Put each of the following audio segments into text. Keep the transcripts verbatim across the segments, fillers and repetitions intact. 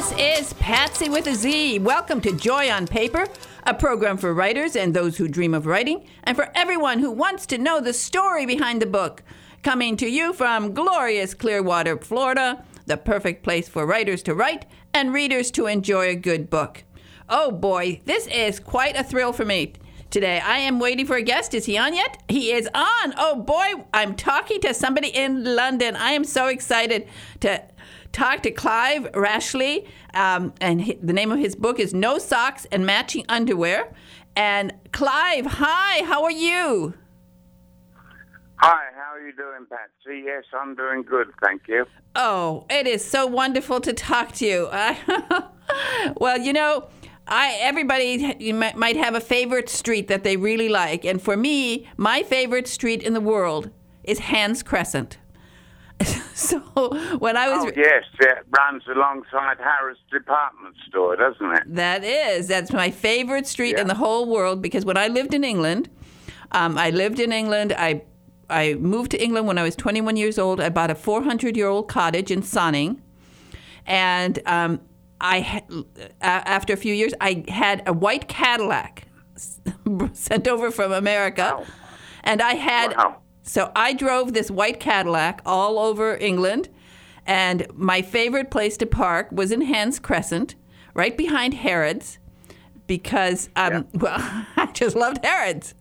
This is Patsy with a Z. Welcome to Joy on Paper, a program for writers and those who dream of writing, and for everyone who wants to know the story behind the book. Coming to you from glorious Clearwater, Florida, the perfect place for writers to write and readers to enjoy a good book. Oh boy, this is quite a thrill for me. Today, I am waiting for a guest. Is he on yet? He is on. Oh boy, I'm talking to somebody in London. I am so excited to talk to Clive Rashley, um, and he, the name of his book is No Socks and Matching Underwear. And Clive, hi, how are you? Hi, how are you doing, Patsy? Yes, I'm doing good, thank you. Oh, it is so wonderful to talk to you. Well, you know, I everybody you might, might have a favorite street that they really like. And for me, my favorite street in the world is Hans Crescent. So when I was... Oh, yes, it runs alongside Harris Department Store, doesn't it? That is. That's my favorite street yeah. in the whole world, because when I lived in England, um, I lived in England, I I moved to England when I was twenty-one years old. I bought a four hundred year old cottage in Sonning, and um, I after a few years, I had a white Cadillac sent over from America, wow. and I had... Wow. So I drove this white Cadillac all over England, and my favorite place to park was in Hans Crescent, right behind Harrods, because, um, yeah. well, I just loved Harrods.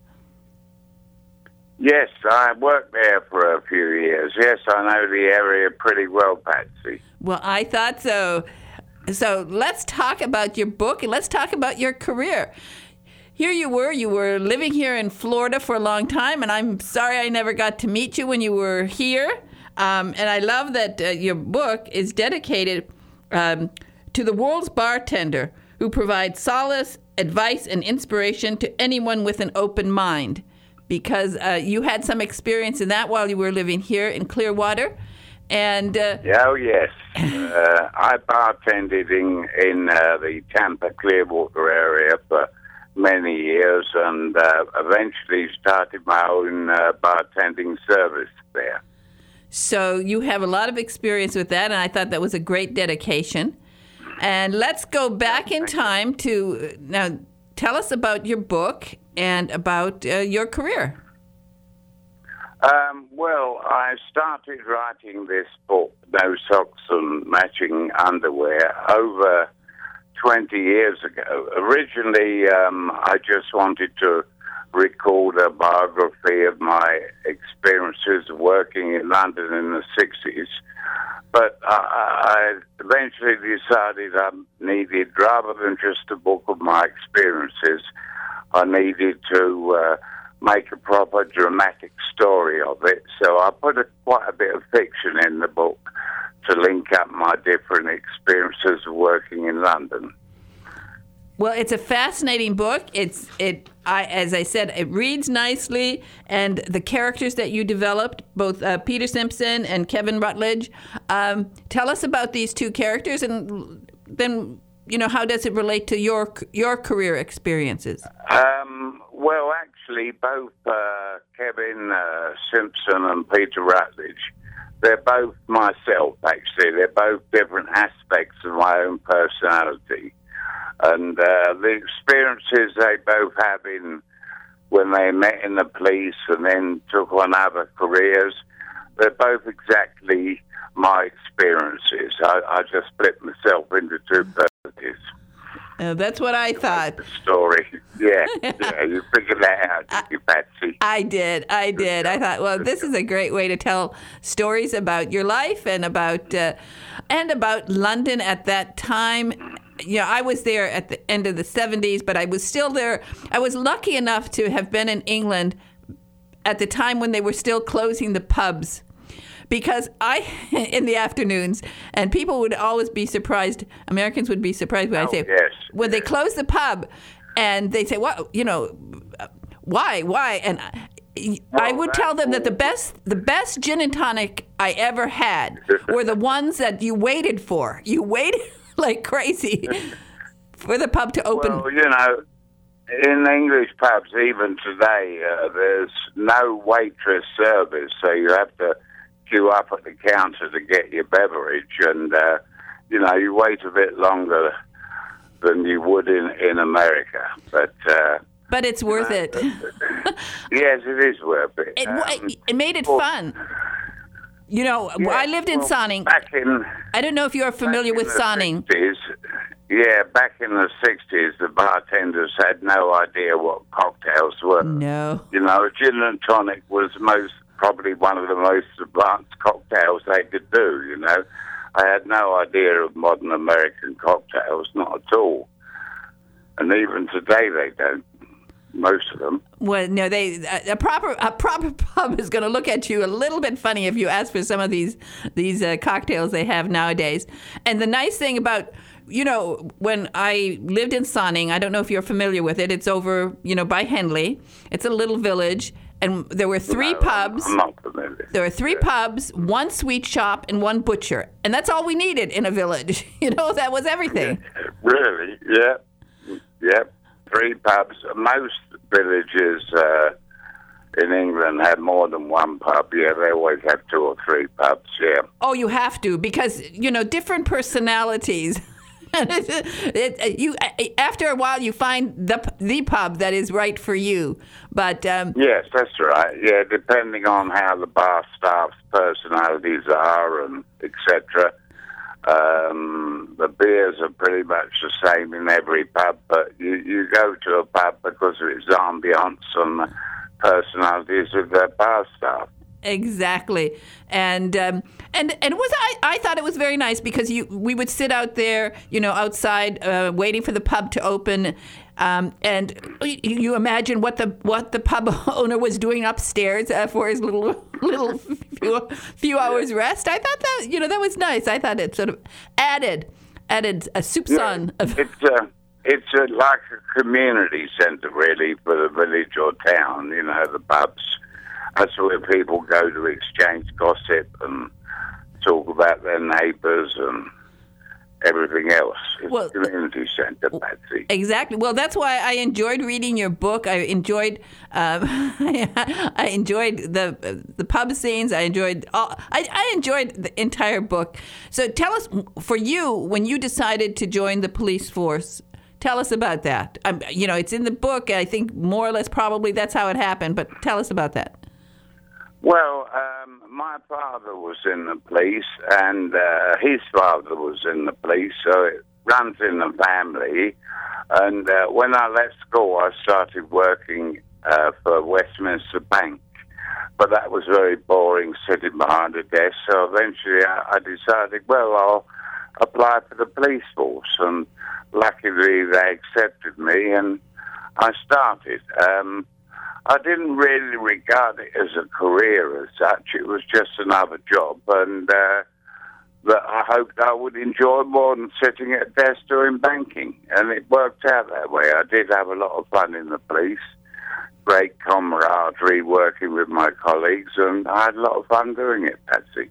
Yes, I worked there for a few years. Yes, I know the area pretty well, Patsy. Well, I thought so. So let's talk about your book, and let's talk about your career. Here you were, you were living here in Florida for a long time, and I'm sorry I never got to meet you when you were here. Um, and I love that uh, your book is dedicated um, to the world's bartender who provides solace, advice, and inspiration to anyone with an open mind. Because uh, you had some experience in that while you were living here in Clearwater. And uh, oh, yes. uh, I bartended in, in uh, the Tampa Clearwater area for many years, and uh, eventually started my own uh, bartending service there. So you have a lot of experience with that, and I thought that was a great dedication. And let's go back in time to, now tell us about your book and about uh, your career. Um, well, I started writing this book, No Socks and Matching Underwear, over twenty years ago. Originally, um, I just wanted to record a biography of my experiences working in London in the sixties, but I, I eventually decided I needed, rather than just a book of my experiences, I needed to uh, make a proper dramatic story of it. So I put a, quite a bit of fiction in the book to link up my different experiences of working in London. Well, it's a fascinating book. It's it. I, as I said, it reads nicely, and the characters that you developed, both uh, Peter Simpson and Kevin Rutledge. Um, tell us about these two characters, and then you know how does it relate to your your career experiences? Um, well, actually, both uh, Kevin uh, Simpson and Peter Rutledge, they're both myself, actually. They're both different aspects of my own personality. And uh, the experiences they both have in when they met in the police and then took on other careers, they're both exactly my experiences. I, I just split myself into two personalities. Uh, that's what I thought. The story. Yeah, yeah, you figured that out, didn't you, Patsy? I did, I did. I thought, well, this is a great way to tell stories about your life and about uh, and about London at that time. You know, I was there at the end of the seventies, but I was still there. I was lucky enough to have been in England at the time when they were still closing the pubs. Because I, in the afternoons, and people would always be surprised, Americans would be surprised when oh, I say, yes, when yes. they close the pub, and they say, "What? You know, why? Why?" And I, well, I would tell them that the best, the best gin and tonic I ever had were the ones that you waited for. You waited like crazy for the pub to open. Well, you know, in English pubs, even today, uh, there's no waitress service, so you have to queue up at the counter to get your beverage, and uh, you know, you wait a bit longer than you would in, in America. But uh, but it's worth know, it. Yes, it is worth it. It, Um, it made it well, fun. You know, yeah, I lived in well, Sonning. Back in, I don't know if you're familiar back in with the Sonning. sixties, yeah, back in the sixties, the bartenders had no idea what cocktails were. No. You know, gin and tonic was most probably one of the most advanced cocktails they could do, you know. I had no idea of modern American cocktails, not at all. And even today they don't, most of them. Well, no, they a, a proper a proper pub is going to look at you a little bit funny if you ask for some of these these uh, cocktails they have nowadays. And the nice thing about, you know, when I lived in Sonning, I don't know if you're familiar with it. It's over, you know, by Henley. It's a little village, and there were three No, pubs. I'm not familiar. There were three pubs, one sweet shop, and one butcher, and that's all we needed in a village. You know, that was everything. Really? Yeah. Yep. Three pubs. Most villages uh, in England have more than one pub. Yeah, they always have two or three pubs. Yeah. Oh, you have to, because, you know, different personalities. it, it, you after a while, you find the the pub that is right for you. But um, yes, that's right. Yeah, depending on how the bar staff's personalities are and et cetera. Um, the beers are pretty much the same in every pub, but you, you go to a pub because of its ambience and the personalities of their bar staff. Exactly, and um, and and it was I, I thought it was very nice because you we would sit out there, you know, outside uh, waiting for the pub to open, um, and you, you imagine what the what the pub owner was doing upstairs uh, for his little little few, few hours rest. I thought that, you know, that was nice. I thought it sort of added added a soupçon Yeah, of. it's a it's a, like a community centre really for the village or town. You know, the pubs. That's where people go to exchange gossip and talk about their neighbours and everything else. It's Well, a community centre, Patsy. Exactly. Well, that's why I enjoyed reading your book. I enjoyed, um, I enjoyed the the pub scenes. I enjoyed all. I, I enjoyed the entire book. So tell us, for you, when you decided to join the police force, tell us about that. Um, you know, it's in the book. I think more or less probably that's how it happened. But tell us about that. Well, um, my father was in the police, and uh, his father was in the police, so it runs in the family. And uh, when I left school, I started working uh, for Westminster Bank, but that was very boring, sitting behind a desk. So eventually, I, I decided, well, I'll apply for the police force, and luckily they accepted me, and I started. Um, I didn't really regard it as a career as such. It was just another job, and uh, that I hoped I would enjoy more than sitting at a desk doing banking. And it worked out that way. I did have a lot of fun in the police, great camaraderie working with my colleagues, and I had a lot of fun doing it, Patsy.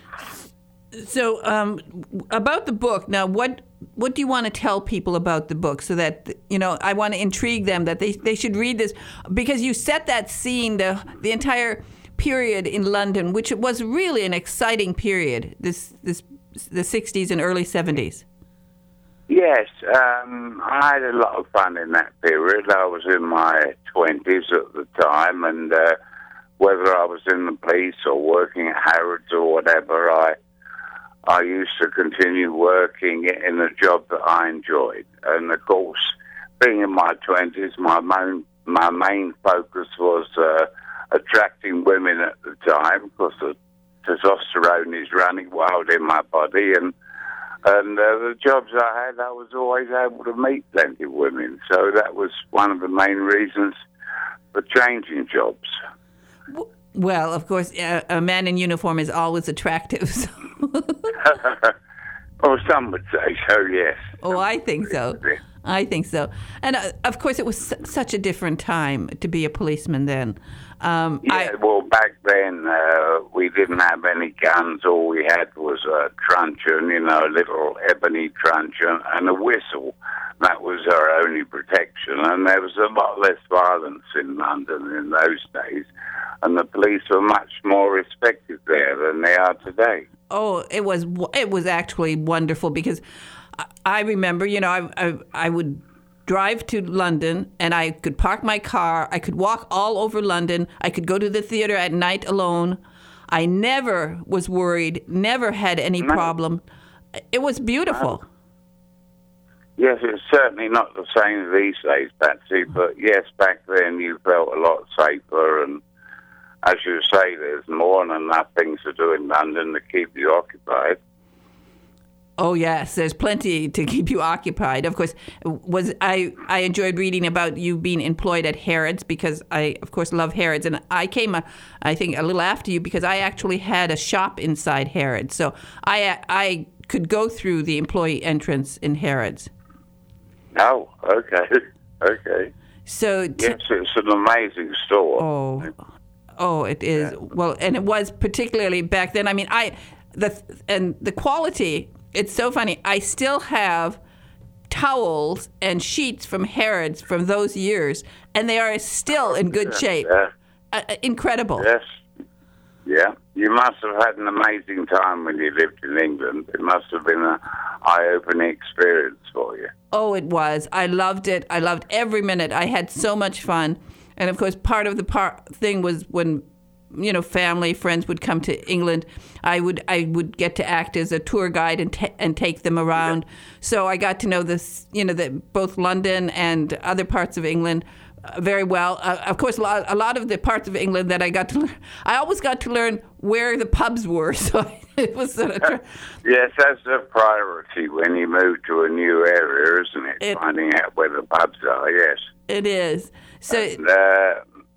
So, um, about the book, now, what what do you want to tell people about the book so that, you know, I want to intrigue them that they, they should read this, because you set that scene, the the entire period in London, which was really an exciting period, this this the sixties and early seventies. Yes, um, I had a lot of fun in that period. I was in my twenties at the time, and uh, whether I was in the police or working at Harrods or whatever, I I used to continue working in a job that I enjoyed. And of course, being in my twenties, my main, my main focus was uh, attracting women at the time, because the testosterone is running wild in my body. And, and uh, the jobs I had, I was always able to meet plenty of women. So that was one of the main reasons for changing jobs. Well, of course, a, a man in uniform is always attractive. So. Or some would say so, yes. Oh, I think so. I think so. And, uh, of course, it was su- such a different time to be a policeman then. Um, yeah, I, well, back then, uh, we didn't have any guns. All we had was a truncheon, you know, a little ebony truncheon, and a whistle. That was our only protection. And there was a lot less violence in London in those days. And the police were much more respected there than they are today. Oh, it was it was actually wonderful because I remember, you know, I I, I would drive to London and I could park my car. I could walk all over London. I could go to the theater at night alone. I never was worried, never had any No. problem. It was beautiful. Yes, it's certainly not the same these days, Patsy, but yes, back then you felt a lot safer, and as you say, there's more than enough things to do in London to keep you occupied. Oh yes, there's plenty to keep you occupied. Of course, was I, I enjoyed reading about you being employed at Harrods because I, of course, love Harrods. And I came, uh, I think, a little after you because I actually had a shop inside Harrods. So I, I could go through the employee entrance in Harrods. Oh, okay, okay. So t- yes, it's an amazing store. Oh, oh, it is. Yeah. Well, and it was particularly back then. I mean, I the and the quality. It's so funny. I still have towels and sheets from Harrods from those years, and they are still in good shape. Yeah. Uh, incredible. Yes. Yeah. You must have had an amazing time when you lived in England. It must have been an eye-opening experience for you. Oh, it was. I loved it. I loved every minute. I had so much fun. And, of course, part of the part thing was when, you know, family, friends would come to England, I would I would get to act as a tour guide and ta- and take them around. Yeah. So I got to know this, you know, the, both London and other parts of England uh, very well. Uh, of course, a lot, a lot of the parts of England that I got to learn, I always got to learn where the pubs were. So it was sort of... Tra- yes, that's a priority when you move to a new area, isn't it? it Finding out where the pubs are, yes. It is. So... And, uh,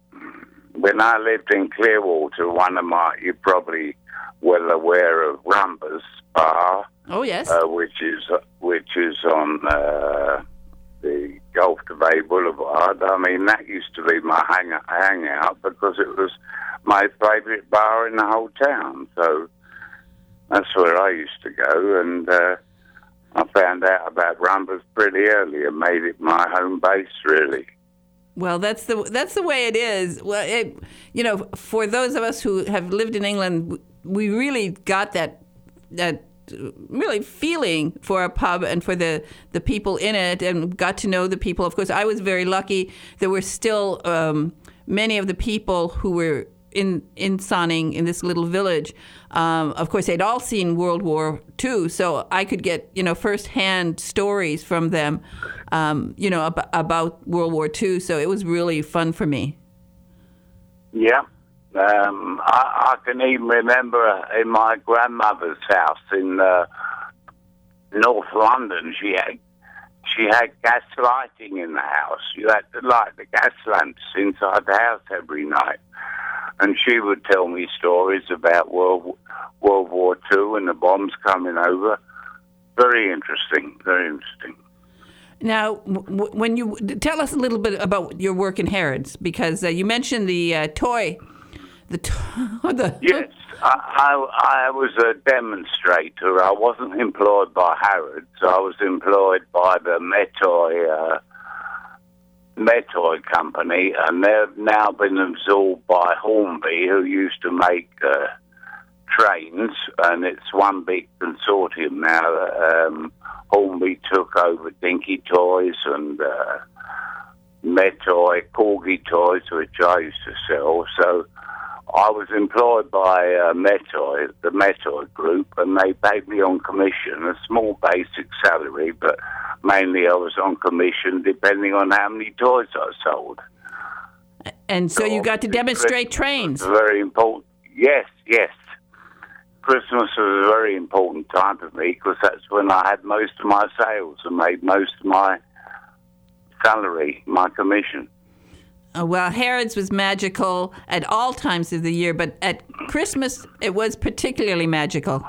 when I lived in Clearwater, one of my, you're probably well aware of Rumba's Bar. Oh, yes. Uh, which is which is on uh, the Gulf to Bay Boulevard. I mean, that used to be my hang hangout because it was my favourite bar in the whole town. So that's where I used to go, and uh, I found out about Rumba's pretty early and made it my home base, really. Well, that's the that's the way it is. Well, it, you know, for those of us who have lived in England, we really got that that really feeling for a pub and for the, the people in it, and got to know the people. Of course, I was very lucky. There were still um, many of the people who were in in Sonning, in this little village. Um, of course, they'd all seen World War Two, so I could get, you know, firsthand stories from them, um, you know, ab- about World War Two. So it was really fun for me. Yeah. Um, I, I can even remember in my grandmother's house in uh, North London, she had she had gas lighting in the house. You had to light the gas lamps inside the house every night. And she would tell me stories about World World War Two and the bombs coming over. Very interesting, very interesting. Now, w- when you tell us a little bit about your work in Harrods, because uh, you mentioned the uh, toy, the, to- the yes, I, I, I was a demonstrator. I wasn't employed by Harrods. I was employed by the Metoy. Uh, Metoy company, and they've now been absorbed by Hornby, who used to make uh, trains, and it's one big consortium now. Um, Hornby took over Dinky Toys and uh, Metoy, Corgi Toys, which I used to sell. So I was employed by uh, Metoy, the Metoy group, and they paid me on commission, a small basic salary, but mainly I was on commission depending on how many toys I sold. And so, so you got to demonstrate Christmas trains. was very important. Yes, yes. Christmas was a very important time for me because that's when I had most of my sales and made most of my salary, my commission. Uh, well, Harrods was magical at all times of the year, but at Christmas it was particularly magical.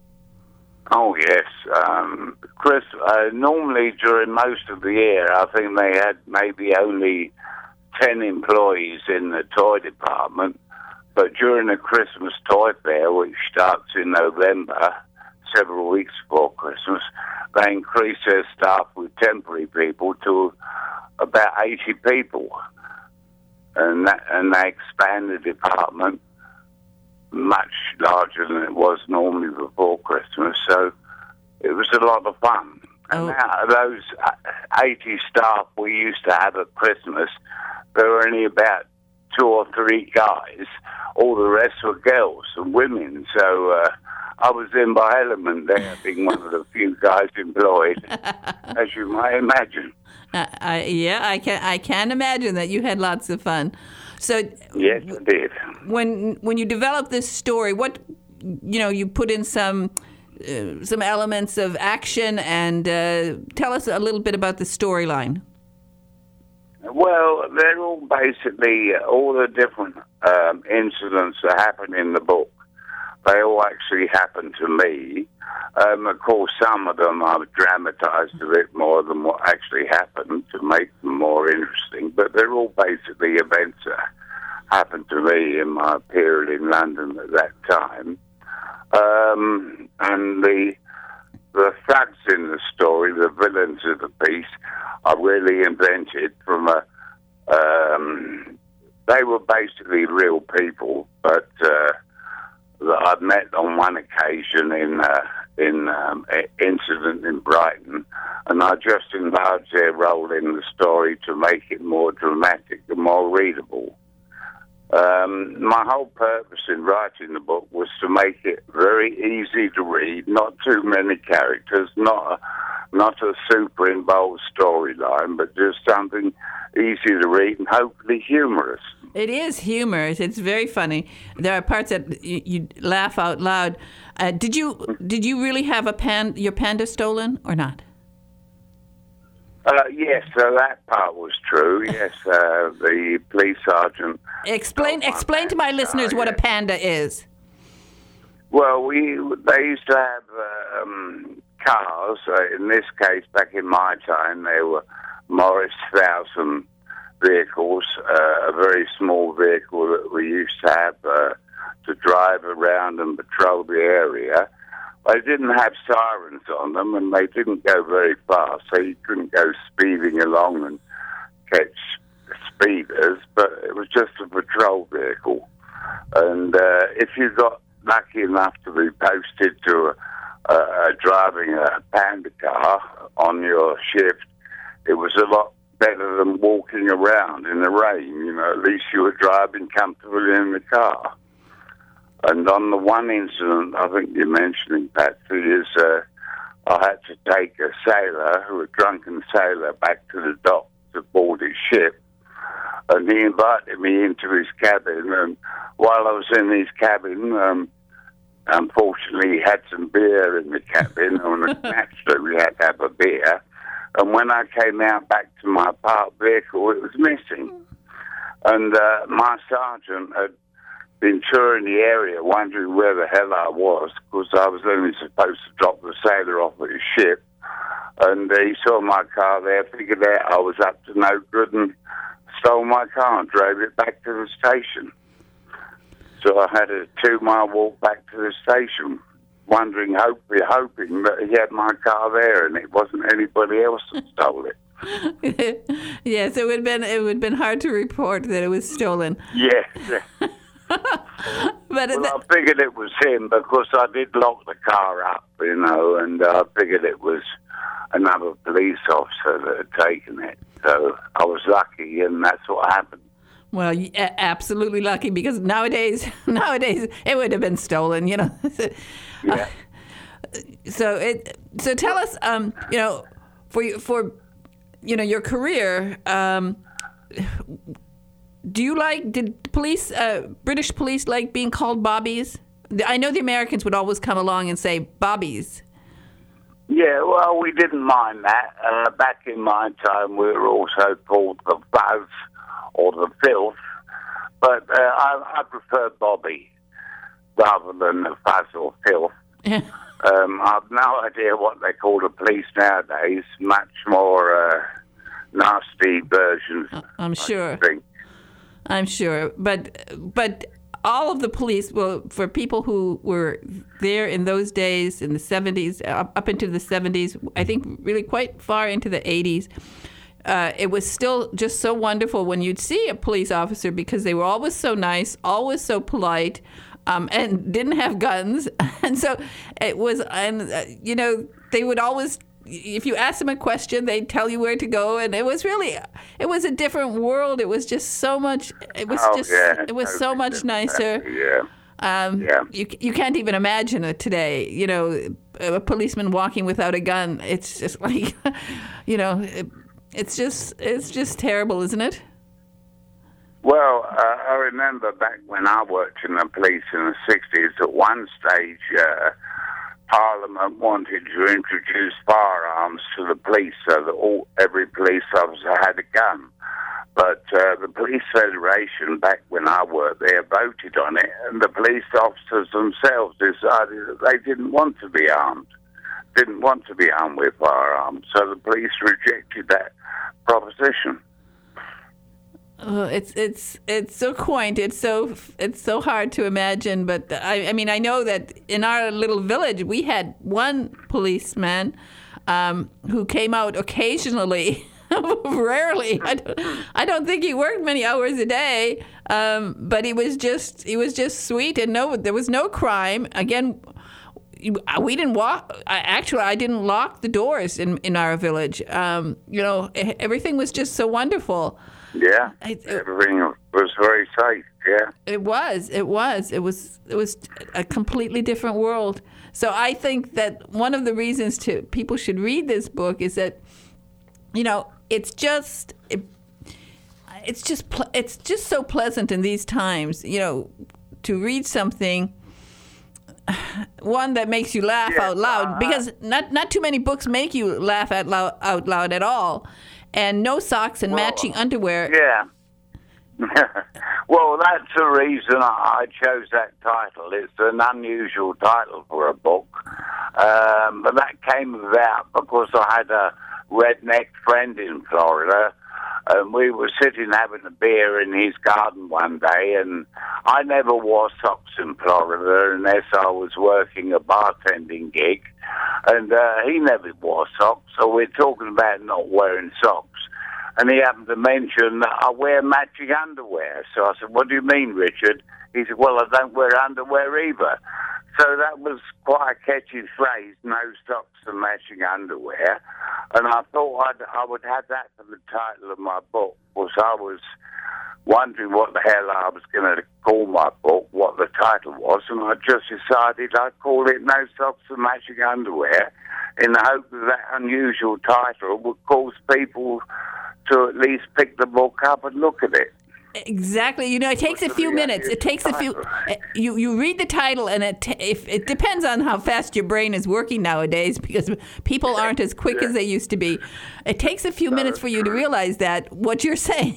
Oh, yes. Um, Chris, uh, normally during most of the year, I think they had maybe only ten employees in the toy department. But during the Christmas toy fair, which starts in November, several weeks before Christmas, they increase their staff with temporary people to about eighty people. And, that, and they expand the department much larger than it was normally before Christmas, so it was a lot of fun. And Oh. now those eighty staff we used to have at Christmas, there were only about two or three guys. All the rest were girls and women, so uh, I was in by element there, being one of the few guys employed, as you might imagine. Uh, I, yeah, I can I can imagine that you had lots of fun. So Yes, I did. when when you develop this story, what you know, you put in some uh, some elements of action, and uh, tell us a little bit about the storyline. Well, they're all basically all the different um, incidents that happen in the book. They all actually happened to me. Um, of course, some of them I've dramatised a bit more than what actually happened to make them more interesting. But they're all basically events that happened to me in my period in London at that time. Um, and the the thugs in the story, the villains of the piece, I really invented from a. Um, they were basically real people, but uh, that I'd met on one occasion in uh, in um, an incident in Brighton, and I just enlarged their role in the story to make it more dramatic and more readable. Um, my whole purpose in writing the book was to make it very easy to read, not too many characters, not a, not a super involved storyline, but just something easy to read and hopefully humorous. It is humorous. It's very funny. There are parts that you, you laugh out loud. Uh, did you did you really have a pan, your panda stolen or not? Uh, yes, so that part was true. Yes, uh, the police sergeant. Explain Oh, my explain to my panda, listeners what a yes. panda is. Well, we they used to have um, cars. Uh, in this case, back in my time, they were Morris Thousand vehicles, uh, a very small vehicle that we used to have uh, to drive around and patrol the area. They didn't have sirens on them, and they didn't go very fast, so you couldn't go speeding along and catch speeders, but it was just a patrol vehicle. And uh, if you got lucky enough to be posted to a, a, driving a panda car on your shift, it was a lot better than walking around in the rain. You know, at least you were driving comfortably in the car. And on the one incident I think you're mentioning, Patsy, is uh, I had to take a sailor, who a drunken sailor, back to the dock to board his ship. And he invited me into his cabin. And while I was in his cabin, um, unfortunately, he had some beer in the cabin. And naturally, we had to have a beer. And when I came out back to my parked vehicle, it was missing. And uh, my sergeant had been touring the area, wondering where the hell I was, because I was only supposed to drop the sailor off at his ship. And uh, he saw my car there, figured out I was up to no good, and stole my car and drove it back to the station. So I had a two-mile walk back to the station, wondering, hopefully, hoping that he had my car there and it wasn't anybody else that stole it. Yes, it would have been it would have been hard to report that it was stolen. Yes. But Well, th- I figured it was him because I did lock the car up, you know, and I figured it was another police officer that had taken it. So I was lucky, and that's what happened. well, y- a- absolutely lucky, because nowadays nowadays it would have been stolen. You know. Yeah. So it. So tell us, um, you know, for you for, you know, your career. Um, do you like? Did police, uh, British police, like being called bobbies? I know the Americans would always come along and say bobbies. Yeah, well, we didn't mind that. Uh, back in my time, we were also called the fuzz or the filth, but uh, I, I prefer Bobby rather than the fuzz or filth. Um, I've no idea what they call the police nowadays. Much more uh, nasty versions. I'm sure. I think. I'm sure, but but all of the police, well, for people who were there in those days, in the seventies, up, up into the seventies, I think really quite far into the eighties, uh, it was still just so wonderful when you'd see a police officer, because they were always so nice, always so polite. um, and didn't have guns. And so it was, and uh, you know, they would always, if you ask them a question, they'd tell you where to go. And it was really, it was a different world. It was just so much, it was oh, just, yeah, it was so much nicer. Yeah. Um, yeah. You you can't even imagine it today. You know, a policeman walking without a gun. It's just like, you know, it, it's just it's just terrible, isn't it? Well, uh, I remember back when I worked in the police in the sixties. At one stage, uh, Parliament wanted to introduce firearms to the police, so that all every police officer had a gun. But uh, the Police Federation, back when I worked there, voted on it, and the police officers themselves decided that they didn't want to be armed, didn't want to be armed with firearms. So the police rejected that proposition. Oh, it's it's it's so quaint. It's so it's so hard to imagine. But I, I mean, I know that in our little village, we had one policeman um, who came out occasionally. Rarely. I don't, I don't think he worked many hours a day, um, but he was just he was just sweet, and no, there was no crime. Again, we didn't walk. I, actually, I didn't lock the doors in, in our village. Um, you know, everything was just so wonderful. Yeah, I, it, everything was very safe. Yeah, it was. It was. It was. It was a completely different world. So I think that one of the reasons to people should read this book is that, you know, it's just it, it's just ple- it's just so pleasant in these times, you know, to read something, one that makes you laugh yeah, out loud, uh, because not not too many books make you laugh out loud, out loud at all, and no socks and well, matching underwear. Yeah. Well, that's the reason I chose that title. It's an unusual title for a book, um, but that came about because I had a redneck friend in Florida, and we were sitting having a beer in his garden one day, and I never wore socks in Florida unless I was working a bartending gig, and uh, he never wore socks, so we're talking about not wearing socks. And he happened to mention that I wear matching underwear. So I said, "What do you mean, Richard?" He said, "Well, I don't wear underwear either." So that was quite a catchy phrase, no socks and matching underwear. And I thought I'd, I would have that for the title of my book, because I was wondering what the hell I was going to call my book, what the title was, and I just decided I'd call it No Socks and Matching Underwear, in the hope that that unusual title would cause people to at least pick the book up and look at it. Exactly. You know, it takes a few minutes. It takes a few. You you read the title, and it if it depends on how fast your brain is working nowadays, because people aren't as quick yeah. as they used to be. It takes a few no, minutes for you to realize that what you're saying.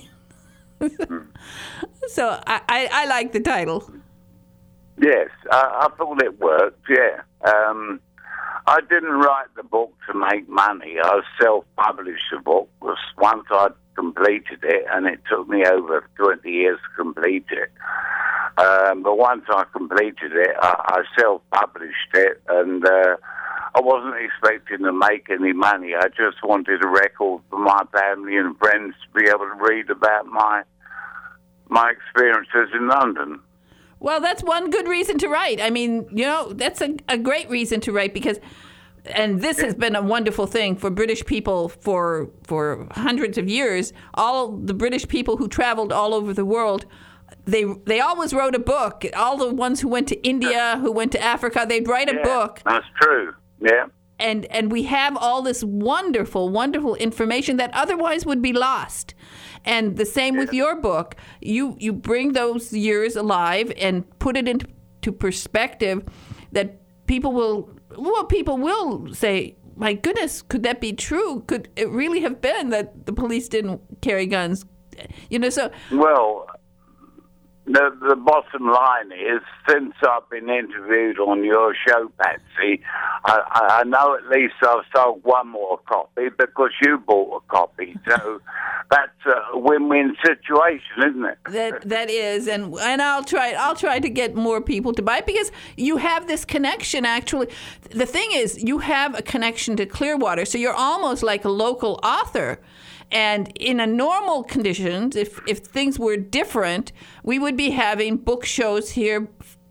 So I, I, I like the title. Yes, I, I thought it worked. Yeah. Um, I didn't write the book to make money. I self-published the book. Was once I'd completed it, and it took me over twenty years to complete it. Um, but once I completed it, I, I self-published it, and uh, I wasn't expecting to make any money. I just wanted a record for my family and friends to be able to read about my my experiences in London. Well, that's one good reason to write. I mean, you know, that's a, a great reason to write, because, and this has been a wonderful thing for British people for for hundreds of years. All the British people who traveled all over the world, they they always wrote a book. All the ones who went to India, who went to Africa, they'd write a yeah, book. That's true. Yeah. And and we have all this wonderful, wonderful information that otherwise would be lost. And the same with your book. You you bring those years alive and put it into perspective that people will, well, people will say, my goodness, could that be true? Could it really have been that the police didn't carry guns? You know, so... Well, the, the bottom line is, since I've been interviewed on your show, Patsy, I, I know at least I've sold one more copy because you bought a copy. So that's a win-win situation, isn't it? That that is, and and I'll try I'll try to get more people to buy it, because you have this connection. Actually, the thing is, you have a connection to Clearwater, so you're almost like a local author. And in a normal conditions, if if things were different, we would be having book shows here, book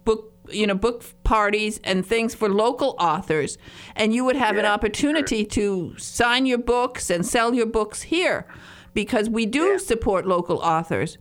you know, book parties and things for local authors, and you would have yeah, an opportunity sure. to sign your books and sell your books here, because we do yeah. support local authors.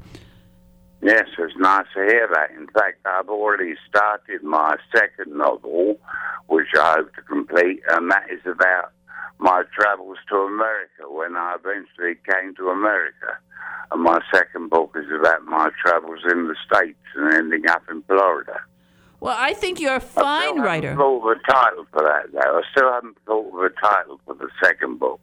Yes, it's nice to hear that. In fact, I've already started my second novel, which I hope to complete, and that is about my travels to America when I eventually came to America. And my second book is about my travels in the States and ending up in Florida. Well, I think you're a fine I writer. I haven't thought of a title for that, though. I still haven't thought of a title for the second book.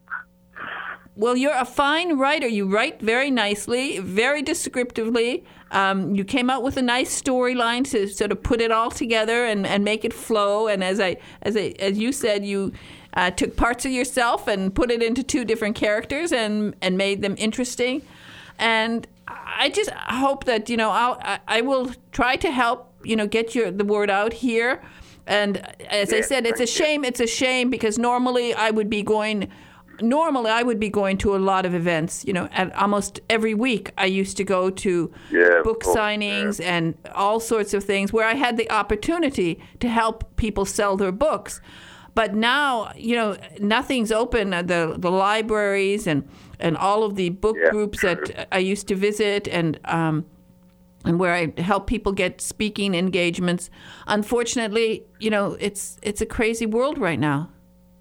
Well, you're a fine writer. You write very nicely, very descriptively. Um, you came out with a nice storyline to sort of put it all together and, and make it flow. And as I as I, as you said, you uh, took parts of yourself and put it into two different characters and and made them interesting. And I just hope that you know I'll, I I will try to help you know get your the word out here. And as yeah, I said, it's a shame. It's a shame because normally I would be going. Normally, I would be going to a lot of events. You know, at almost every week, I used to go to yeah, book course, signings yeah. and all sorts of things where I had the opportunity to help people sell their books. But now, you know, nothing's open. The the libraries and, and all of the book yeah, groups true. that I used to visit and um, and where I help people get speaking engagements. Unfortunately, you know, it's it's a crazy world right now.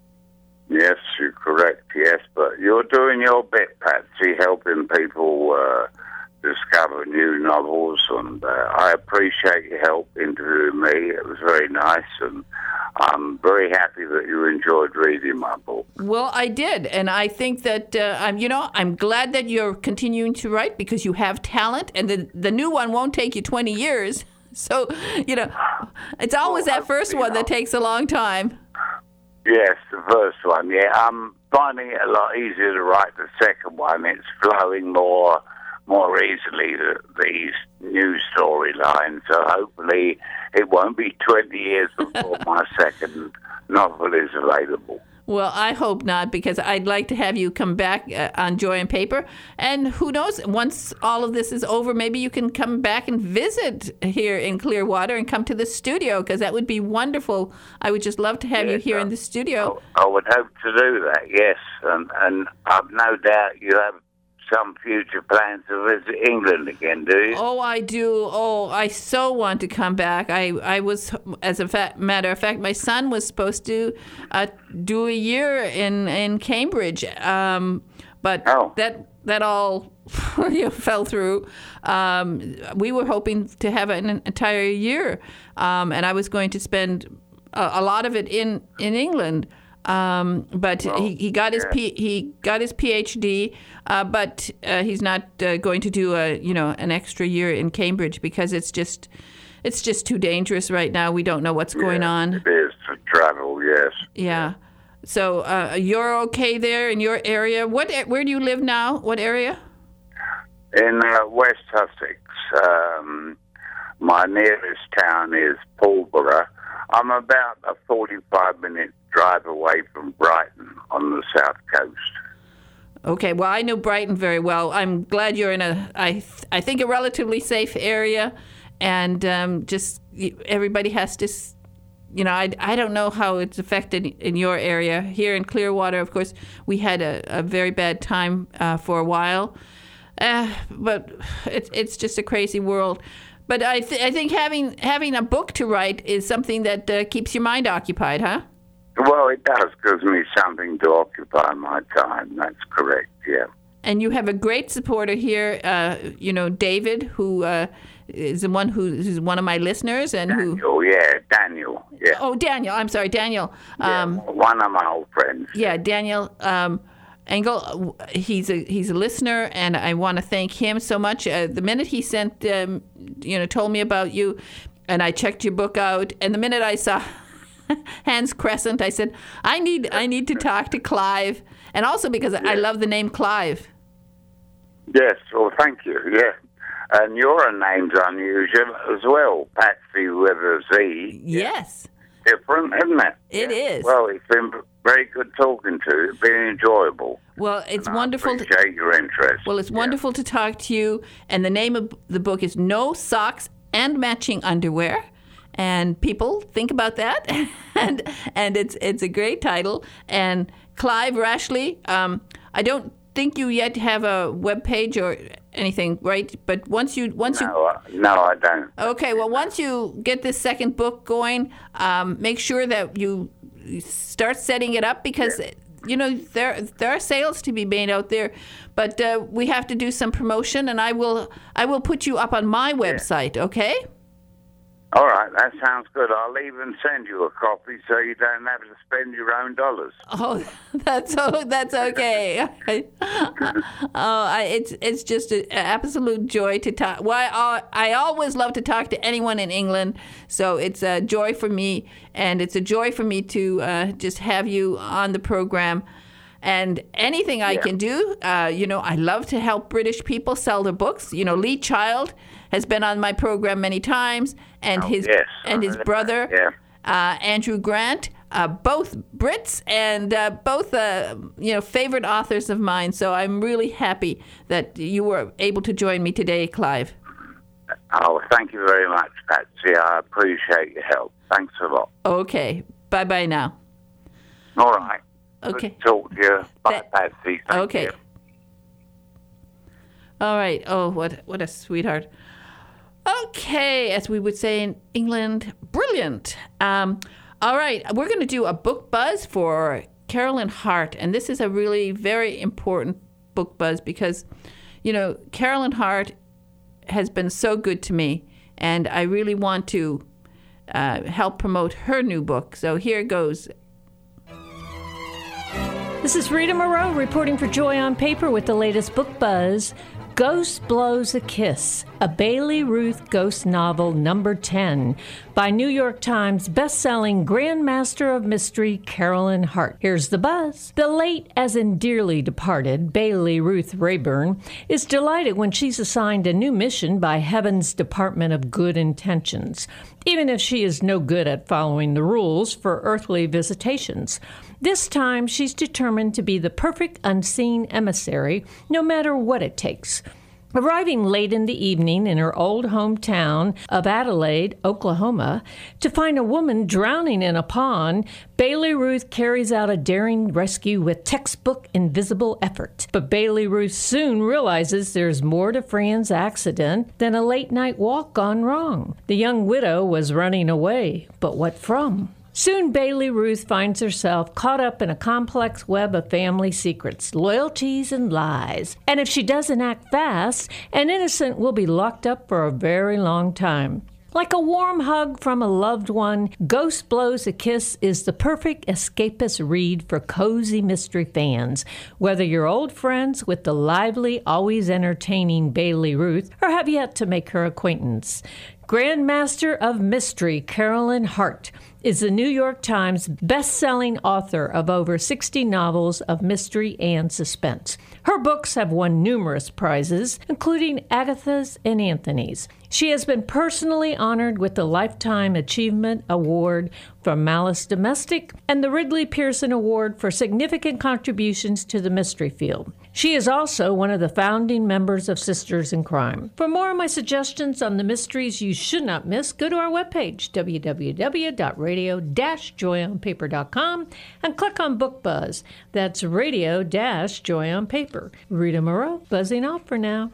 Yes, you're correct, yes, but you're doing your bit, Patsy, helping people uh, discover new novels, and uh, I appreciate your help interviewing me. It was very nice, and I'm very happy that you enjoyed reading my book. Well, I did, and I think that, uh, I'm, you know, I'm glad that you're continuing to write because you have talent, and the, the new one won't take you twenty years, so, you know, it's always well, that first one know. that takes a long time. Yes, the first one, yeah. I'm finding it a lot easier to write the second one. It's flowing more more easily, the, these new storylines. So hopefully it won't be twenty years before my second novel is available. Well, I hope not, because I'd like to have you come back uh, on Joy on Paper. And who knows, once all of this is over, maybe you can come back and visit here in Clearwater and come to the studio, because that would be wonderful. I would just love to have yes, you here uh, in the studio. I, I would hope to do that, yes. And, and I've no doubt you have some future plans to visit England again, do you? Oh, I do. Oh, I so want to come back. I, I was, as a fa- matter of fact, my son was supposed to uh, do a year in in Cambridge, um, but oh. that that all you know, fell through. Um, we were hoping to have an entire year, um, and I was going to spend a, a lot of it in in England. Um, but well, he, he got his yeah. P, he got his PhD, uh, but uh, he's not uh, going to do a you know an extra year in Cambridge because it's just it's just too dangerous right now. We don't know what's yeah, going on. It is to travel, yes. Yeah. So uh, you're okay there in your area. What where do you live now? What area? In uh, West Sussex. Um, my nearest town is Pulborough. I'm about a forty-five minute drive away from Brighton on the south coast. Okay, well, I know Brighton very well. I'm glad you're in a, I, th- I think, a relatively safe area, and um, just everybody has to, you know, I, I don't know how it's affected in your area. Here in Clearwater, of course, we had a, a very bad time uh, for a while, uh, but it's it's just a crazy world. But I, th- I think having having a book to write is something that uh, keeps your mind occupied, huh? Well, it does. Gives me something to occupy my time. That's correct, yeah. And you have a great supporter here, uh, you know, David, who uh, is the one who is one of my listeners. and Daniel, who. yeah, Daniel, yeah. Oh, Daniel. I'm sorry, Daniel. Um, yeah, one of my old friends. Yeah, Daniel um, Engel. He's a he's a listener, and I want to thank him so much. Uh, the minute he sent, um, you know, told me about you, and I checked your book out, and the minute I saw Hans Crescent, I said, I need I need to talk to Clive, and also because yes. I love the name Clive. Yes, well, thank you, yeah. And your name's unusual as well, Patsy with a Z. Yes. Different, isn't it? It yeah. is. Well, it's been very good talking to you. It's been enjoyable. Well, it's and wonderful. I appreciate to, your interest. Well, it's wonderful yeah. to talk to you, and the name of the book is No Socks and Matching Underwear. And people think about that, and and it's it's a great title. And Clive Rashley, um, I don't think you yet have a web page or anything, right? But once you once no, you no, I don't. Okay, well, once you get this second book going, um, make sure that you start setting it up because. Yeah. You know, there there are sales to be made out there, but uh, we have to do some promotion, and I will I will put you up on my website, yeah. Okay? All right, that sounds good. I'll even send you a copy so you don't have to spend your own dollars. Oh, that's oh, that's okay. oh, I, it's it's just an absolute joy to talk. Well, I, I always love to talk to anyone in England, so it's a joy for me, and it's a joy for me to uh, just have you on the program. And anything I yeah. can do, uh, you know, I love to help British people sell their books. You know, Lee Child has been on my program many times, and oh, his yes. and his brother yeah. uh, Andrew Grant, uh, both Brits and uh, both uh, you know favorite authors of mine. So I'm really happy that you were able to join me today, Clive. Oh, thank you very much, Patsy. I appreciate your help. Thanks a lot. Okay, bye bye now. All right. Okay. Good to talk to you. Bye, that, Patsy. Thank okay. you. All right. Oh, what what a sweetheart. Okay, as we would say in England, brilliant. Um, all right, we're going to do a book buzz for Carolyn Hart, and this is a really very important book buzz because, you know, Carolyn Hart has been so good to me, and I really want to uh, help promote her new book. So here goes. This is Rita Moreau reporting for Joy on Paper with the latest book buzz. Ghost Blows a Kiss, a Bailey Ruth ghost novel number ten by New York Times bestselling Grandmaster of Mystery Carolyn Hart. Here's the buzz. The late, as in dearly departed, Bailey Ruth Rayburn is delighted when she's assigned a new mission by Heaven's Department of Good Intentions, even if she is no good at following the rules for earthly visitations. This time, she's determined to be the perfect unseen emissary, no matter what it takes. Arriving late in the evening in her old hometown of Adelaide, Oklahoma, to find a woman drowning in a pond, Bailey Ruth carries out a daring rescue with textbook invisible effort. But Bailey Ruth soon realizes there's more to Fran's accident than a late-night walk gone wrong. The young widow was running away, but what from? Soon, Bailey Ruth finds herself caught up in a complex web of family secrets, loyalties, and lies. And if she doesn't act fast, an innocent will be locked up for a very long time. Like a warm hug from a loved one, Ghost Blows a Kiss is the perfect escapist read for cozy mystery fans, whether you're old friends with the lively, always entertaining Bailey Ruth or have yet to make her acquaintance. Grandmaster of Mystery Carolyn Hart is the New York Times best-selling author of over sixty novels of mystery and suspense. Her books have won numerous prizes, including Agatha's and Anthony's. She has been personally honored with the Lifetime Achievement Award from Malice Domestic and the Ridley Pearson Award for significant contributions to the mystery field. She is also one of the founding members of Sisters in Crime. For more of my suggestions on the mysteries you should not miss, go to our webpage, w w w dot radio dash joy on paper dot com, and click on Book Buzz. That's radio dash joy on paper. Rita Moreau, buzzing off for now.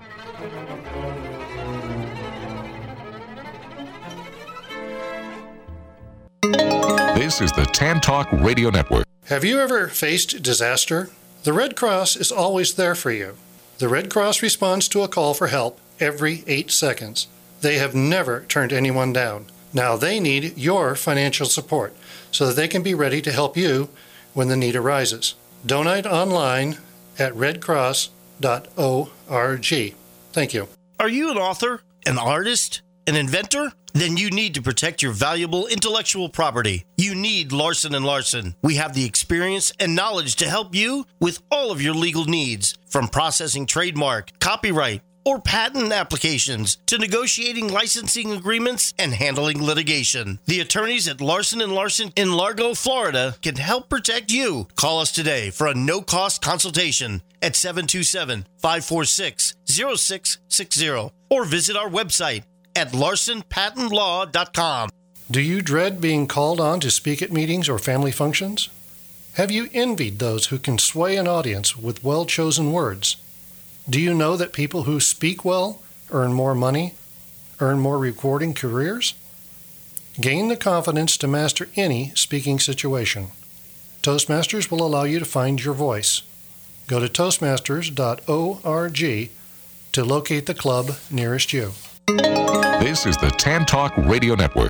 This is the Tan Talk Radio Network. Have you ever faced disaster? The Red Cross is always there for you. The Red Cross responds to a call for help every eight seconds. They have never turned anyone down. Now they need your financial support so that they can be ready to help you when the need arises. Donate online at red cross dot org. Thank you. Are you an author, an artist, an inventor? Then you need to protect your valuable intellectual property. You need Larson and Larson. We have the experience and knowledge to help you with all of your legal needs, from processing trademark, copyright, or patent applications to negotiating licensing agreements and handling litigation. The attorneys at Larson and Larson in Largo, Florida can help protect you. Call us today for a no-cost consultation at seven two seven, five four six, zero six six zero or visit our website at larson patent law dot com. Do you dread being called on to speak at meetings or family functions? Have you envied those who can sway an audience with well-chosen words? Do you know that people who speak well earn more money, earn more rewarding careers? Gain the confidence to master any speaking situation. Toastmasters will allow you to find your voice. Go to toastmasters dot org to locate the club nearest you. This is the Tan Talk Radio Network.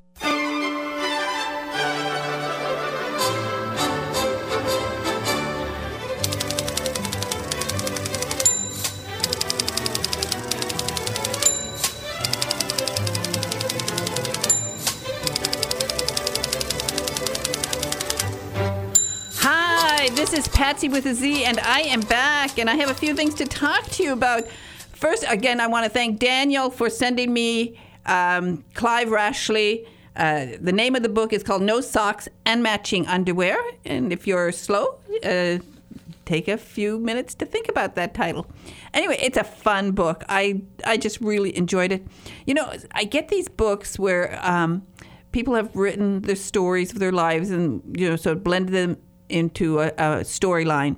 This is Patsy with a Z, and I am back, and I have a few things to talk to you about. First, again, I want to thank Daniel for sending me um, Clive Rashley. Uh, the name of the book is called No Socks and Matching Underwear, and if you're slow, uh, take a few minutes to think about that title. Anyway, it's a fun book. I, I just really enjoyed it. You know, I get these books where um, people have written their stories of their lives and, you know, so blended them into a, a storyline.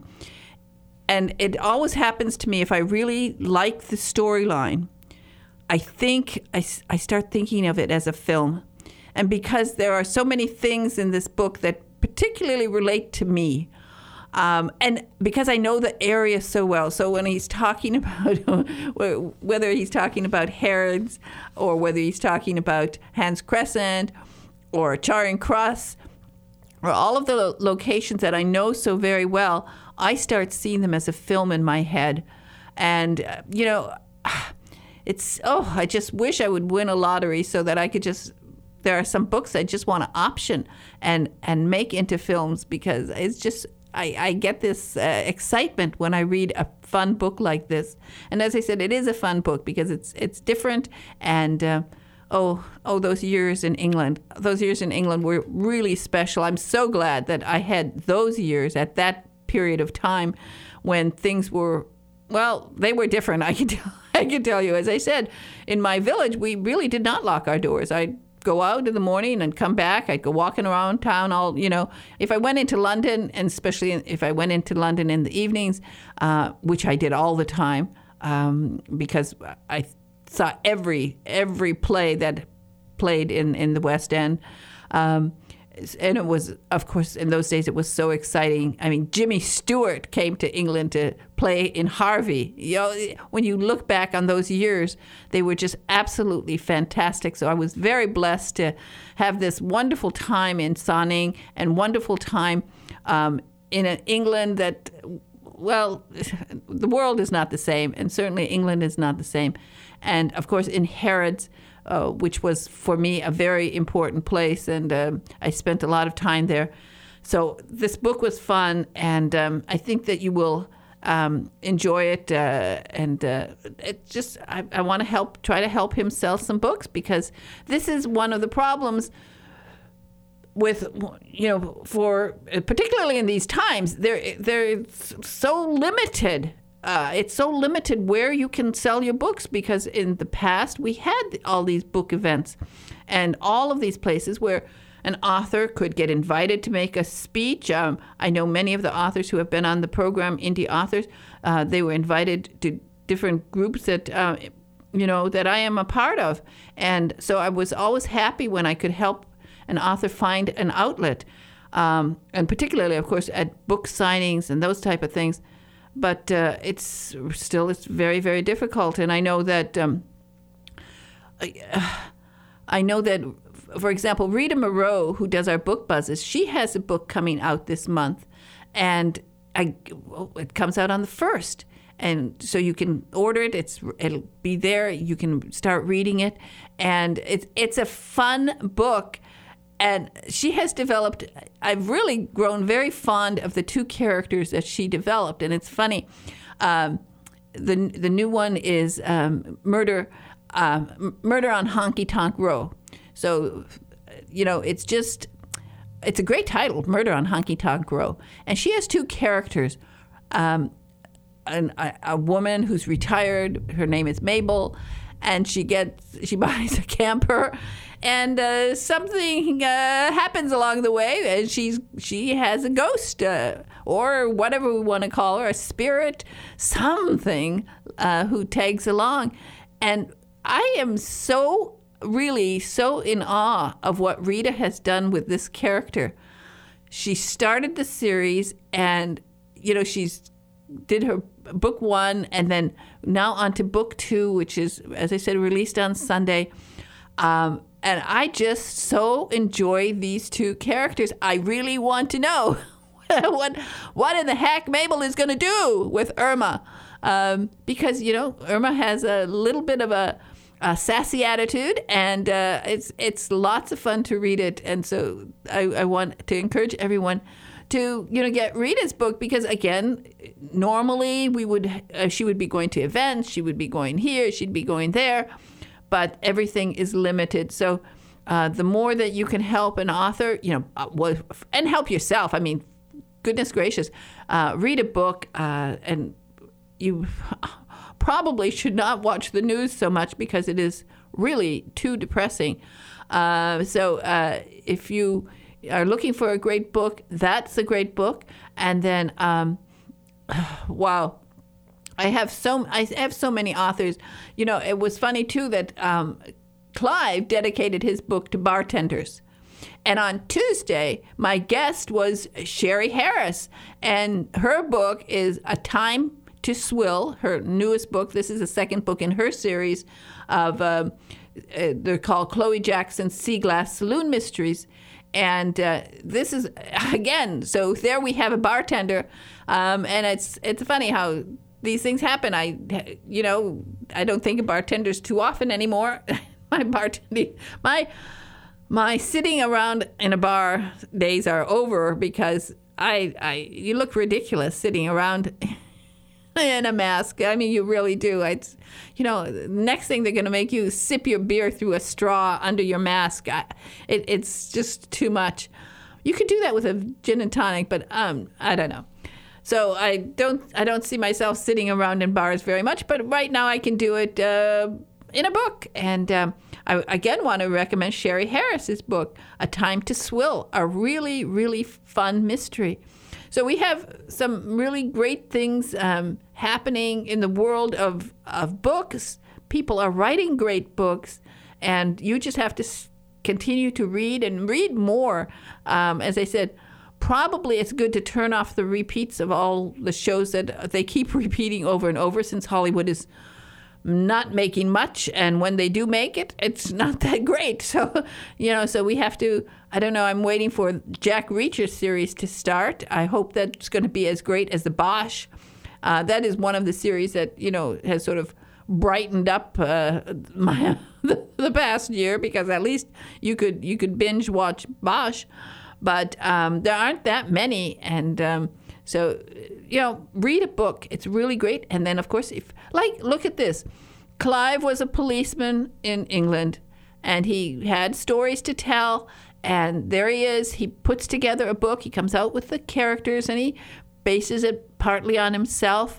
And it always happens to me if I really like the storyline, I think I, I start thinking of it as a film. And because there are so many things in this book that particularly relate to me, um, and because I know the area so well, so when he's talking about, whether he's talking about Harrods or whether he's talking about Hans Crescent or Charing Cross, or all of the lo- locations that I know so very well, I start seeing them as a film in my head. And, uh, you know, it's, oh, I just wish I would win a lottery so that I could just, there are some books I just want to option and, and make into films, because it's just, I, I get this uh, excitement when I read a fun book like this. And as I said, it is a fun book because it's it's different and, uh, Oh, oh! Those years in England, those years in England were really special. I'm so glad that I had those years at that period of time when things were, well, they were different. I can tell, I can tell you. As I said, in my village, we really did not lock our doors. I'd go out in the morning and come back. I'd go walking around town. All you know, if I went into London, and especially if I went into London in the evenings, uh, which I did all the time, um, because I. saw every every play that played in, in the West End. Um, and it was, of course, in those days, it was so exciting. I mean, Jimmy Stewart came to England to play in Harvey. You know, when you look back on those years, they were just absolutely fantastic. So I was very blessed to have this wonderful time in Sonning and wonderful time um, in an England that, well, the world is not the same, and certainly England is not the same. And, of course, in Harrods, uh, which was, for me, a very important place, and uh, I spent a lot of time there. So this book was fun, and um, I think that you will um, enjoy it. Uh, and uh, it just, I, I want to help, try to help him sell some books, because this is one of the problems with, you know, for particularly in these times, they're, they're so limited. Uh, it's so limited where you can sell your books, because in the past we had all these book events and all of these places where an author could get invited to make a speech. Um, I know many of the authors who have been on the program, indie authors, uh, they were invited to different groups that, uh, you know, that I am a part of. And so I was always happy when I could help an author find an outlet, um, and particularly, of course, at book signings and those type of things. But uh, it's still it's very, very difficult. And I know that um, I, uh, I know that, for example, Rita Moreau, who does our book buzzes, she has a book coming out this month, and I, well, it comes out on the first. And so you can order it. It's it'll be there. You can start reading it, and it's it's a fun book. And she has developed, I've really grown very fond of the two characters that she developed. And it's funny, um, the the new one is um, Murder uh, Murder on Honky Tonk Row. So, you know, it's just, it's a great title, Murder on Honky Tonk Row. And she has two characters, um, an, a, a woman who's retired, her name is Mabel, and she gets she buys a camper, and uh, something uh, happens along the way, and she's she has a ghost uh, or whatever we want to call her, a spirit, something uh, who tags along, and I am so really so in awe of what Rita has done with this character. She started the series, and you know she's did her book one, and then now on to book two, which is, as I said, released on Sunday. Um, and I just so enjoy these two characters. I really want to know what what in the heck Mabel is going to do with Irma. Um, because, you know, Irma has a little bit of a, a sassy attitude, and uh, it's it's lots of fun to read it. And so I, I want to encourage everyone to, you know, get Rita's book, because again, normally we would uh, she would be going to events, she would be going here, she'd be going there, but everything is limited. So uh, the more that you can help an author, you know, uh, and help yourself. I mean, goodness gracious, uh, read a book, uh, and you probably should not watch the news so much because it is really too depressing. Uh, so uh, if you are looking for a great book, that's a great book. And then, um, wow, I have so I have so many authors. You know, it was funny too that um, Clive dedicated his book to bartenders. And on Tuesday, my guest was Sherry Harris, and her book is A Time to Swill, her newest book. This is the second book in her series of, uh, uh, they're called Chloe Jackson's Sea Glass Saloon Mysteries. And uh, this is, again, so there we have a bartender. Um, and it's it's funny how these things happen. I, you know, I don't think of bartenders too often anymore. my bartending, my, my sitting around in a bar days are over, because I, I you look ridiculous sitting around in a mask. I mean, you really do. It's, you know, next thing they're going to make you sip your beer through a straw under your mask. I, it, it's just too much. You could do that with a gin and tonic, but um, I don't know. So I don't, I don't see myself sitting around in bars very much. But right now I can do it uh, in a book. And um, I again want to recommend Sherry Harris's book, A Time to Swill, a really, really fun mystery. So we have some really great things um, happening in the world of, of books. People are writing great books, and you just have to s- continue to read and read more. Um, as I said, probably it's good to turn off the repeats of all the shows that they keep repeating over and over, since Hollywood is not making much, and when they do make it, it's not that great. So, you know, so we have to, I don't know, I'm waiting for Jack Reacher's series to start. I hope that's going to be as great as the Bosch. Uh, that is one of the series that, you know, has sort of brightened up uh, my the, the past year, because at least you could you could binge watch Bosch. But um, there aren't that many, and um, so, you know, read a book. It's really great. And then, of course, if like, look at this. Clive was a policeman in England, and he had stories to tell. And there he is. He puts together a book. He comes out with the characters, and he bases it partly on himself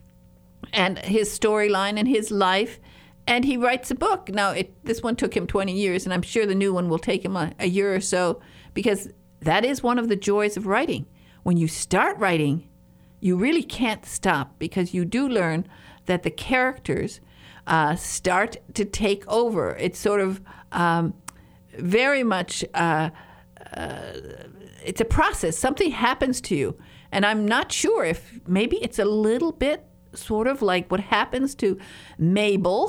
and his storyline and his life. And he writes a book. Now, it, this one took him twenty years, and I'm sure the new one will take him a, a year or so, because that is one of the joys of writing. When you start writing, you really can't stop, because you do learn that the characters uh, start to take over. It's sort of um, very much, uh, uh, it's a process. Something happens to you. And I'm not sure if maybe it's a little bit sort of like what happens to Mabel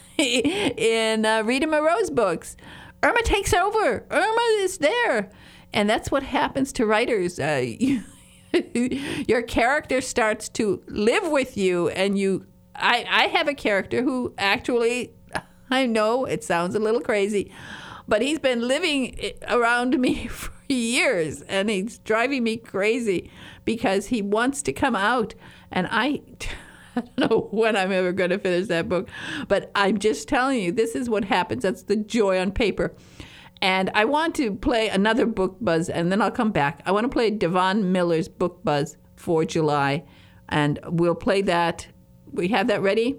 in uh, Rita Moreau's books. Irma takes over. Irma is there. And that's what happens to writers. Uh, you, your character starts to live with you, and you. I, I have a character who actually, I know it sounds a little crazy, but he's been living around me for years, and he's driving me crazy because he wants to come out. And I, I don't know when I'm ever going to finish that book, but I'm just telling you, this is what happens. That's the joy on paper. And I want to play another book buzz, and then I'll come back. I want to play Devon Miller's book buzz for July, and we'll play that. We have that ready?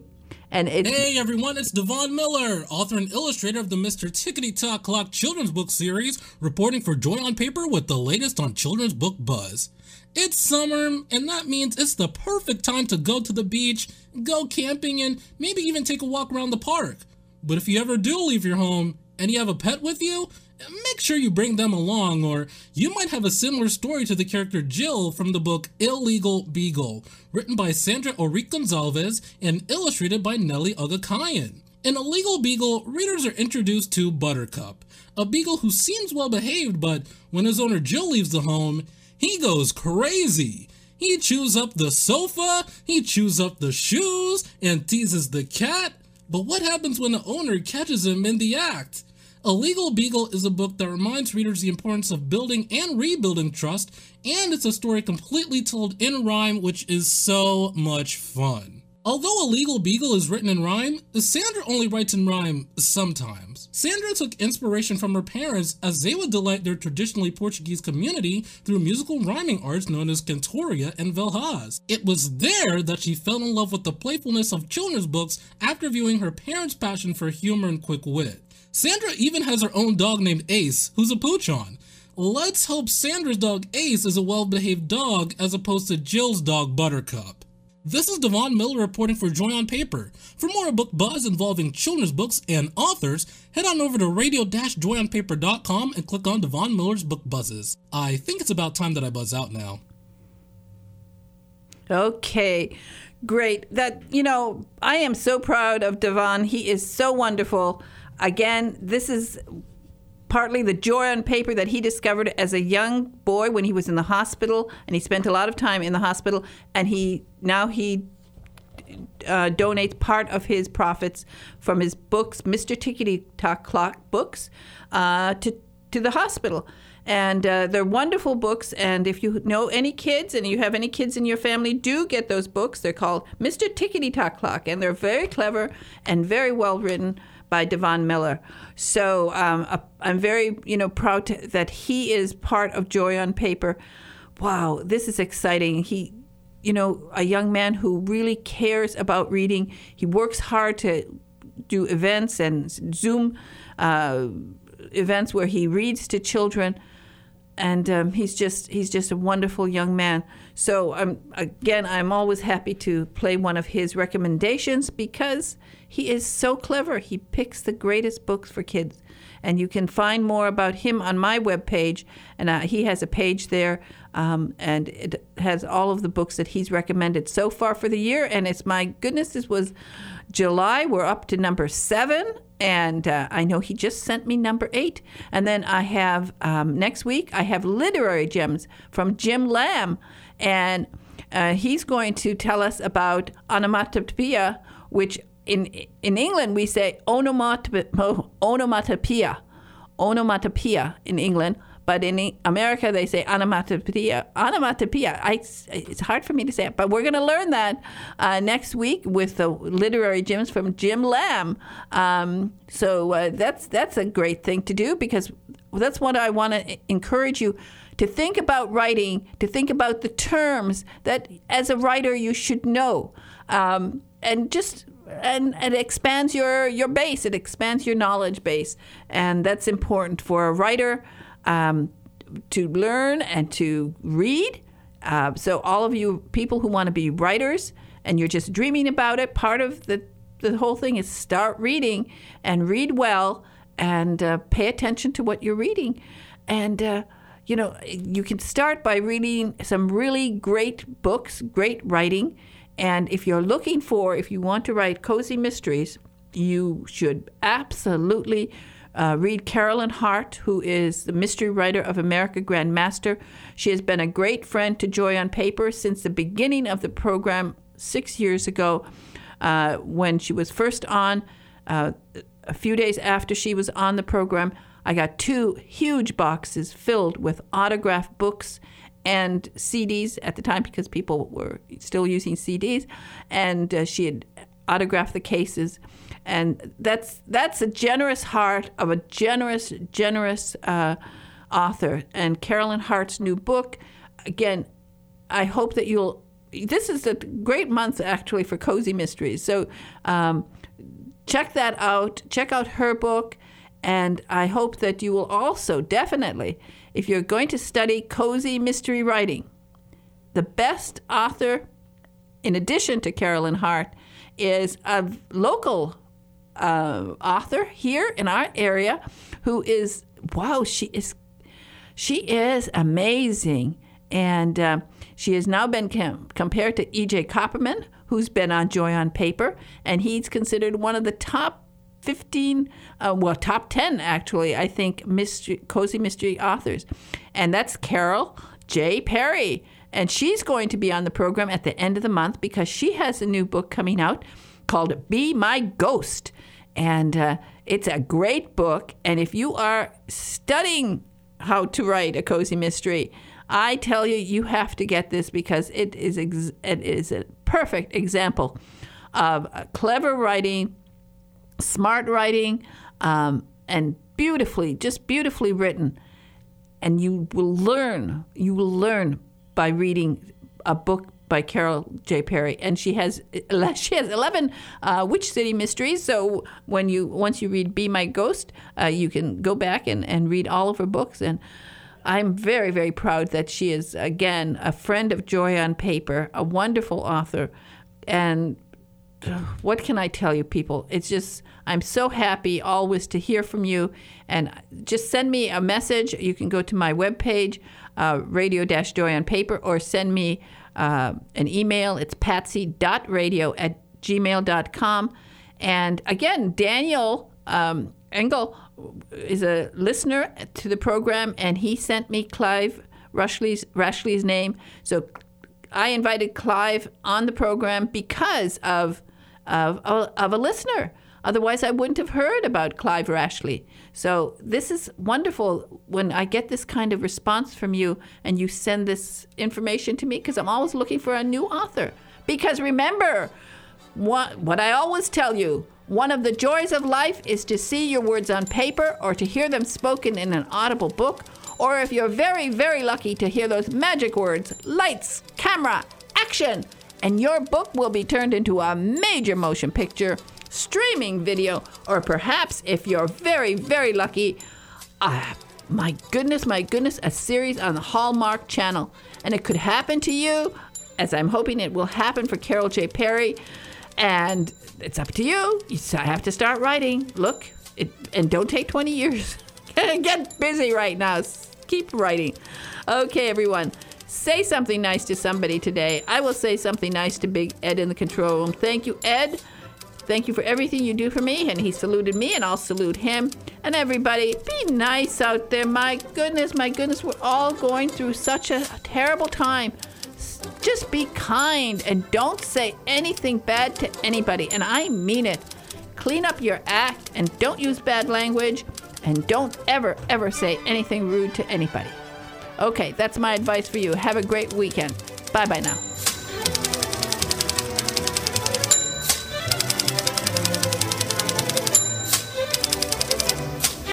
And it's, hey everyone, it's Devon Miller, author and illustrator of the Mister Tickety Tock Clock children's book series, reporting for Joy on Paper with the latest on children's book buzz. It's summer, and that means it's the perfect time to go to the beach, go camping, and maybe even take a walk around the park. But if you ever do leave your home and you have a pet with you, make sure you bring them along, or you might have a similar story to the character Jill from the book Illegal Beagle, written by Sandra Orique Gonzalez and illustrated by Nelly Ogakayan. In Illegal Beagle, readers are introduced to Buttercup, a beagle who seems well behaved, but when his owner Jill leaves the home, he goes crazy. He chews up the sofa, he chews up the shoes, and teases the cat. But what happens when the owner catches him in the act? Illegal Beagle is a book that reminds readers the importance of building and rebuilding trust, and it's a story completely told in rhyme, which is so much fun. Although Illegal Beagle is written in rhyme, Sandra only writes in rhyme sometimes. Sandra took inspiration from her parents as they would delight their traditionally Portuguese community through musical rhyming arts known as cantoria and velhaz. It was there that she fell in love with the playfulness of children's books after viewing her parents' passion for humor and quick wit. Sandra even has her own dog named Ace, who's a poochon. Let's hope Sandra's dog Ace is a well-behaved dog as opposed to Jill's dog Buttercup. This is Devon Miller reporting for Joy on Paper. For more book buzz involving children's books and authors, head on over to radio dash joy on paper dot com and click on Devon Miller's Book Buzzes. I think it's about time that I buzz out now. Okay, great. That, you know, I am so proud of Devon. He is so wonderful. Again, this is partly the Joy on Paper that he discovered as a young boy when he was in the hospital, and he spent a lot of time in the hospital, and he now he uh, donates part of his profits from his books, Mister Tickety Tock Clock books, uh, to to the hospital. And uh, they're wonderful books, and if you know any kids and you have any kids in your family, do get those books. They're called Mister Tickety Tock Clock, and they're very clever and very well written by Devon Miller. So um, I'm very, you know, proud to, that he is part of Joy on Paper. Wow, this is exciting. He, you know, a young man who really cares about reading. He works hard to do events and Zoom uh, events where he reads to children. And um, he's just he's just a wonderful young man. So um, again, I'm always happy to play one of his recommendations because he is so clever. He picks the greatest books for kids. And you can find more about him on my webpage. And uh, he has a page there, um, and it has all of the books that he's recommended so far for the year. And it's, my goodness, this was July. We're up to number seven. And uh, I know he just sent me number eight. And then I have, um, next week, I have Literary Gems from Jim Lamb. And uh, he's going to tell us about onomatopoeia, which in in England we say onomatopoeia, onomatopoeia, onomatopoeia in England. But in America, they say onomatopoeia. Onomatopoeia. I, it's hard for me to say it, but we're going to learn that uh, next week with the Literary Gems from Jim Lamb. Um, so uh, that's that's a great thing to do, because that's what I want to encourage you to think about writing, to think about the terms that as a writer you should know, um, and just and, and it expands your your base. It expands your knowledge base, and that's important for a writer. Um, to learn and to read. Uh, so all of you people who want to be writers and you're just dreaming about it, part of the, the whole thing is start reading and read well and uh, pay attention to what you're reading. And, uh, you know, you can start by reading some really great books, great writing. And if you're looking for, if you want to write cozy mysteries, you should absolutely Uh, read Carolyn Hart, who is the mystery writer of America Grandmaster. She has been a great friend to Joy on Paper since the beginning of the program six years ago, uh, when she was first on. Uh, a few days after she was on the program, I got two huge boxes filled with autographed books and C Ds at the time, because people were still using C Ds, and uh, she had autographed the cases. And that's that's a generous heart of a generous, generous uh, author. And Carolyn Hart's new book, again, I hope that you'll this is a great month, actually, for cozy mysteries. So um, check that out. Check out her book. And I hope that you will also, definitely, if you're going to study cozy mystery writing, the best author, in addition to Carolyn Hart, is a local uh, author here in our area who is, wow, she is, she is amazing. And uh, she has now been com- compared to E J Copperman, who's been on Joy on Paper, and he's considered one of the top fifteen, uh, well, top ten, actually, I think, mystery, cozy mystery authors. And that's Carol J. Perry. And she's going to be on the program at the end of the month because she has a new book coming out called Be My Ghost. And uh, it's a great book. And if you are studying how to write a cozy mystery, I tell you, you have to get this because it is ex- it is a perfect example of clever writing, smart writing, um, and beautifully, just beautifully written. And you will learn, you will learn by reading a book by Carol J. Perry. And she has she has eleven uh, Witch City mysteries. So when you once you read Be My Ghost, uh, you can go back and, and read all of her books. And I'm very, very proud that she is, again, a friend of Joy on Paper, a wonderful author. And what can I tell you, people? It's just, I'm so happy always to hear from you. And just send me a message. You can go to my webpage, uh, radio dash joy on paper, or send me uh, an email. It's patsy dot radio at gmail dot com. And again, Daniel um, Engel is a listener to the program, and he sent me Clive Rushley's, Rushley's name. So I invited Clive on the program because of of, of a listener. Otherwise, I wouldn't have heard about Clive Rashley. So this is wonderful when I get this kind of response from you and you send this information to me, because I'm always looking for a new author. Because remember, what, what I always tell you, one of the joys of life is to see your words on paper or to hear them spoken in an audible book, or if you're very, very lucky, to hear those magic words, lights, camera, action, and your book will be turned into a major motion picture, streaming video, or perhaps, if you're very, very lucky, uh, my goodness, my goodness, a series on the Hallmark Channel. And it could happen to you, as I'm hoping it will happen for Carol J. Perry. And it's up to you. You have to start writing. Look, it, and don't take twenty years. Get busy right now. Keep writing. Okay, everyone. Say something nice to somebody today. I will say something nice to Big Ed in the control room. Thank you, Ed. Thank you for everything you do for me. And he saluted me, and I'll salute him. And everybody, be nice out there. My goodness, my goodness, we're all going through such a terrible time. Just be kind and don't say anything bad to anybody. And I mean it. Clean up your act and don't use bad language. And don't ever, ever say anything rude to anybody. Okay, that's my advice for you. Have a great weekend. Bye-bye now.